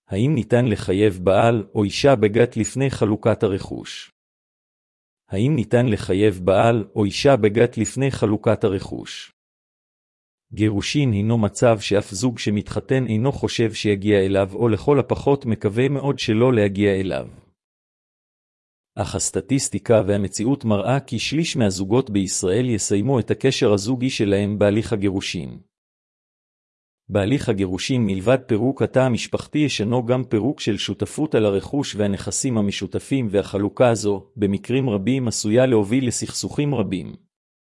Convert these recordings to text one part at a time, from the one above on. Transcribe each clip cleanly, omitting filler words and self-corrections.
האם ניתן לחייב בעל או אישה בגט לפני חלוקת הרכוש? האם ניתן לחייב בעל או אישה בגט לפני חלוקת הרכוש? גירושין הינו מצב שאף זוג שמתחתן אינו חושב שיגיע אליו, או לכל הפחות מקווה מאוד שלא להגיע אליו. אך הסטטיסטיקה והמציאות מראה כי שליש מהזוגות בישראל יסיימו את הקשר הזוגי שלהם בהליך הגירושין. בהליך הגירושין מלבד פירוק התא המשפחתי ישנו גם פירוק של שותפות על הרכוש והנכסים המשותפים, והחלוקה הזו במקרים רבים עשויה להוביל לסכסוכים רבים.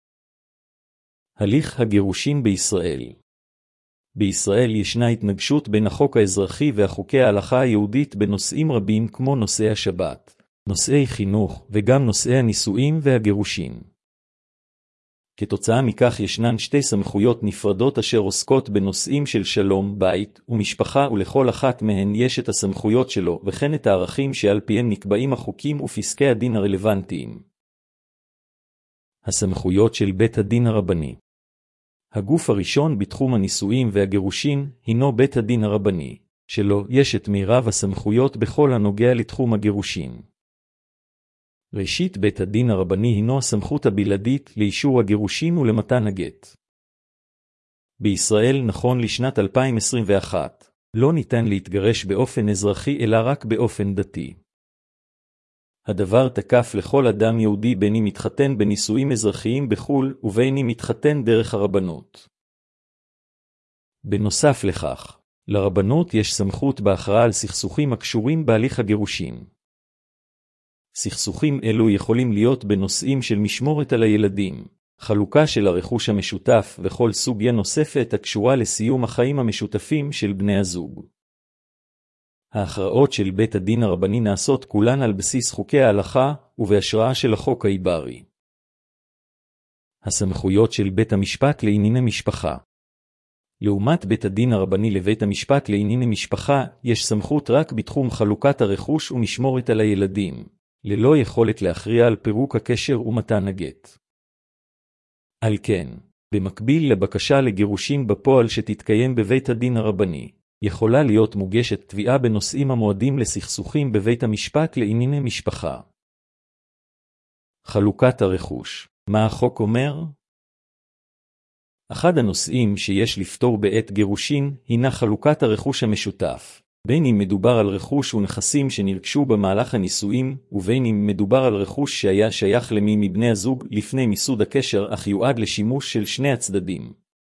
הליך הגירושין בישראל. בישראל ישנה התנגשות בין החוק האזרחי והחוקי ההלכה היהודית בנושאים רבים כמו נושאי השבת, נושאי חינוך וגם נושאי הנישואים והגירושין. כתוצאה מכך ישנן שתי סמכויות נפרדות אשר עוסקות בנושאים של שלום, בית ומשפחה, ולכל אחת מהן יש את הסמכויות שלו וכן את הערכים שעל פיהם נקבעים החוקים ופסקי הדין הרלוונטיים. הסמכויות של בית הדין הרבני. הגוף הראשון בתחום הנישואים והגירושין הינו בית הדין הרבני, שלו יש את מירב הסמכויות בכל הנוגע לתחום הגירושין. ראשית, בית הדין הרבני הינו הסמכות הבלעדית לאישור הגירושין ולמתן הגט. בישראל נכון לשנת 2021, לא ניתן להתגרש באופן אזרחי אלא רק באופן דתי. הדבר תקף לכל אדם יהודי בין אם מתחתן בנישואים אזרחיים בחו"ל ובין אם מתחתן דרך הרבנות. בנוסף לכך, לרבנות יש סמכות בהכרעה על סכסוכים הקשורים בהליך הגירושין. סכסוכים אלו יכולים להיות בנושאים של משמורת על הילדים, חלוקה של הרכוש המשותף וכל סוגיה נוספת הקשורה לסיום החיים המשותפים של בני הזוג. ההכרעות של בית הדין הרבני נעשות כולן על בסיס חוקי ההלכה ובהשראה של החוק העברי. הסמכויות של בית המשפט לענייני משפחה. לעומת בית הדין הרבני לבית המשפט לענייני משפחה יש סמכות רק בתחום חלוקת הרכוש ומשמורת על הילדים, ללא יכולת להכריע על פירוק הקשר ומתן הגט. על כן, במקביל לבקשה לגירושין בפועל שתתקיים בבית הדין הרבני, יכולה להיות מוגשת תביעה בנושאים המועדים לסכסוכים בבית המשפט לענייני משפחה. חלוקת הרכוש. מה החוק אומר? אחד הנושאים שיש לפתור בעת גירושין הינה חלוקת הרכוש המשותף, בין אם מדובר על רכוש ונכסים שנרכשו במהלך הנישואים, ובין אם מדובר על רכוש שהיה שייך למי מבני הזוג לפני מיסוד הקשר אך יועד לשימוש של שני הצדדים.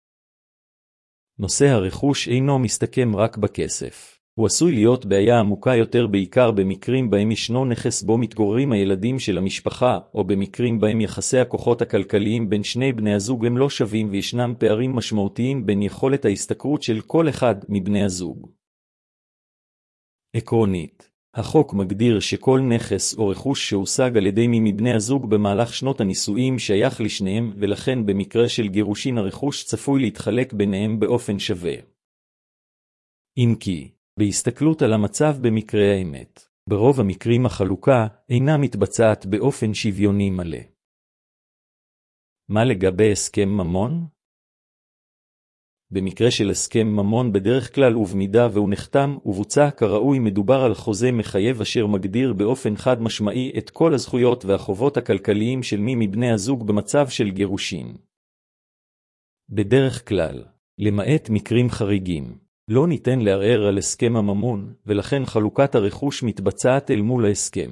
נושא הרכוש אינו מסתכם רק בכסף. הוא עשוי להיות בעיה עמוקה יותר בעיקר במקרים בהם ישנו נכס בו מתגוררים הילדים של המשפחה, או במקרים בהם יחסי הכוחות הכלכליים בין שני בני הזוג הם לא שווים וישנם פערים משמעותיים בין יכולת ההשתכרות של כל אחד מבני הזוג. עקרונית, החוק מגדיר שכל נכס או רכוש שהושג על ידי מי מבני הזוג במהלך שנות הנישואים שייך לשניהם, ולכן במקרה של גירושין הרכוש צפוי להתחלק ביניהם באופן שווה. אם כי, בהסתכלות על המצב במקרה האמת, ברוב המקרים החלוקה אינה מתבצעת באופן שוויוני מלא. מה לגבי הסכם ממון? במקרה של הסכם ממון בדרך כלל ובמידה והוא נחתם ובוצע כראוי מדובר על חוזה מחייב אשר מגדיר באופן חד משמעי את כל הזכויות והחובות הכלכליים של מי מבני הזוג במצב של גירושין. בדרך כלל, למעט מקרים חריגים, לא ניתן לערער על הסכם הממון, ולכן חלוקת הרכוש מתבצעת אל מול ההסכם.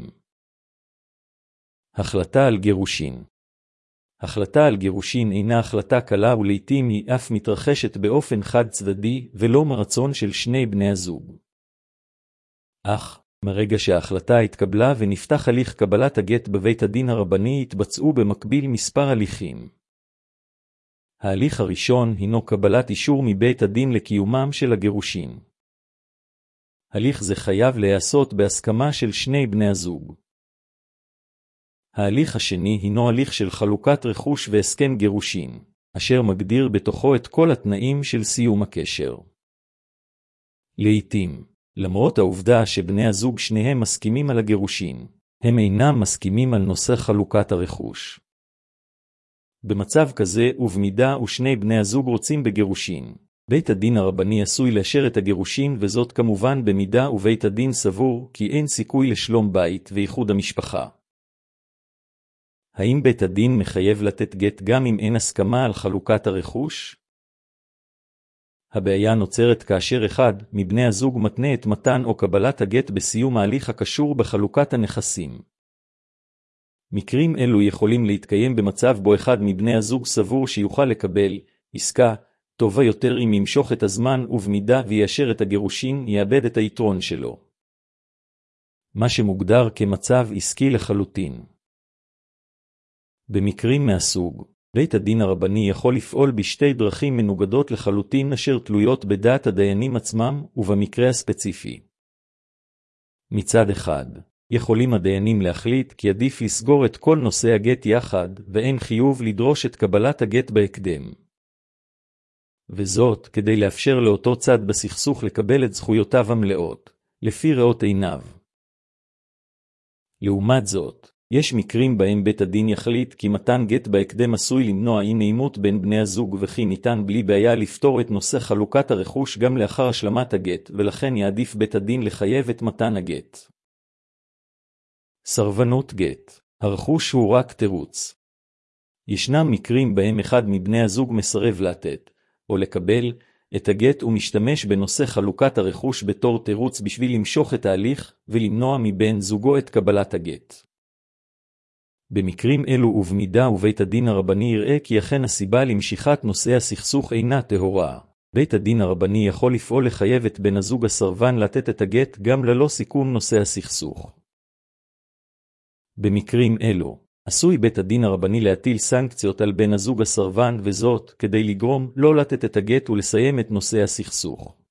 החלטה על גירושין. החלטה על גירושין אינה החלטה קלה ולעיתים היא אף מתרחשת באופן חד צדדי ולא מרצון של שני בני הזוג. אך, מרגע שההחלטה התקבלה ונפתח הליך קבלת הגט בבית הדין הרבני התבצעו במקביל מספר הליכים. ההליך הראשון הינו קבלת אישור מבית הדין לקיומם של הגירושין. הליך זה חייב להיעשות בהסכמה של שני בני הזוג. ההליך השני הינו הליך של חלוקת רכוש והסכם גירושין, אשר מגדיר בתוכו את כל התנאים של סיום הקשר. לעתים, למרות העובדה שבני הזוג שניהם מסכימים על הגירושין, הם אינם מסכימים על נושא חלוקת הרכוש. במצב כזה ובמידה ושני בני הזוג רוצים בגירושין, בית הדין הרבני עשוי לאשר את הגירושים, וזאת כמובן במידה ובית הדין סבור כי אין סיכוי לשלום בית ואיחוד המשפחה. האם בית הדין מחייב לתת גט גם אם אין הסכמה על חלוקת הרכוש? הבעיה נוצרת כאשר אחד מבני הזוג מתנה את מתן או קבלת הגט בסיום ההליך הקשור בחלוקת הנכסים. מקרים אלו יכולים להתקיים במצב בו אחד מבני הזוג סבור שיוכל לקבל עסקה טובה יותר אם ימשוך את הזמן, ובמידה ויאשר את הגירושים יאבד את היתרון שלו. מה שמוגדר כמצב עסקי לחלוטין. במקרים מהסוג, בית הדין הרבני יכול לפעול בשתי דרכים מנוגדות לחלוטין אשר תלויות בדעת הדיינים עצמם ובמקרה הספציפי. מצד אחד, יכולים הדיינים להחליט כי עדיף לסגור את כל נושא הגט יחד, ואין חיוב לדרוש את קבלת הגט בהקדם. וזאת כדי לאפשר לאותו צד בסכסוך לקבל את זכויותיו המלאות, לפי ראות עיניו. לעומת זאת, יש מקרים בהם בית הדין יחליט כי מתן גט בהקדם עשוי למנוע אי נעימות בין בני הזוג, וכי ניתן בלי בעיה לפתור את נושא חלוקת הרכוש גם לאחר השלמת הגט, ולכן יעדיף בית הדין לחייב את מתן הגט. סרבנות גט. הרכוש הוא רק תירוץ. ישנם מקרים בהם אחד מבני הזוג מסרב לתת, או לקבל, את הגט ומשתמש בנושא חלוקת הרכוש בתור תירוץ בשביל למשוך את ההליך ולמנוע מבן זוגו את קבלת הגט. במקרים אלו ובמידה ובית הדין הרבני יראה כי אכן הסיבה למשיכת נושא הסכסוך אינה טהורה, בית הדין הרבני יכול לפעול לחייב את בן הזוג הסרבן לתת את הגט גם ללא סיכום נושא הסכסוך. במקרים אלו, עשוי בית הדין הרבני להטיל סנקציות על בן הזוג הסרבן, וזאת כדי לגרום לא לתת את הגט ולסיים את נושא הסכסוך.